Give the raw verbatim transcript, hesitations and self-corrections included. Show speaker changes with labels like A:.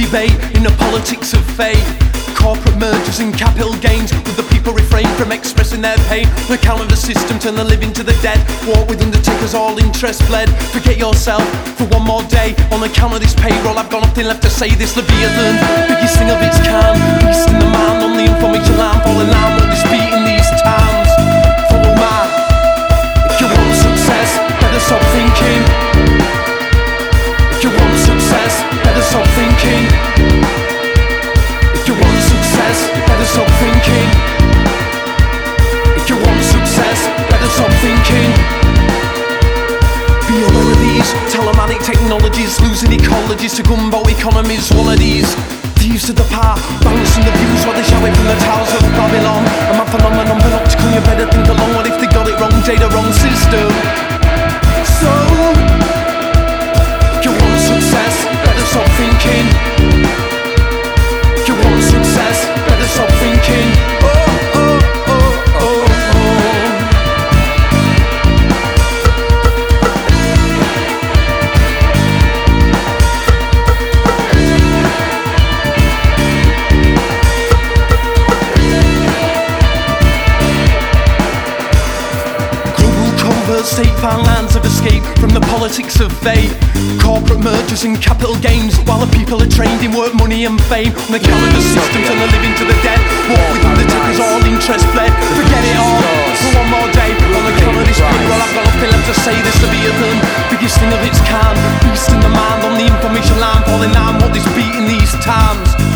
A: debate in the politics of fate. Corporate mergers and capital gains, with the people refrain from expressing their pain. On account of the system, turn the living to the dead. Walk with undertakers, all interest bled. Forget yourself for one more day. On account of this payroll, I've got nothing left to say. This Leviathan, biggest thing of its kind, beast in the mind, on the information line, falling down with this beat in these times. Follow my, if you want success, better stop thinking. If you want success, better stop thinking. If you want success, better stop thinking. If you want success, better stop thinking. Be aware of these telematic technologies, losing ecologies to gumbo economies. One of these thieves to the power, balancing the views while they shout it from the towers of Babylon. A mad phenomenon, panoptical, you better think along. What if they got it wrong, data wrong system? So, if you want success, better stop thinking. If you want success, better stop thinking. Oh, oh, oh, oh, oh. Global converts take far lands of escape from the politics of fate. Corporate mergers and capital gains, while the people are trained in work, money and fame. On the count of the system, turn the living to the dead. Walk with undertakers, all interest fled. Forget it all for one more day. On the count of this payroll, I've got nothing left to say. This Leviathan, biggest thing of its kind, beast in the mind, on the information line, falling down what this beat in these times.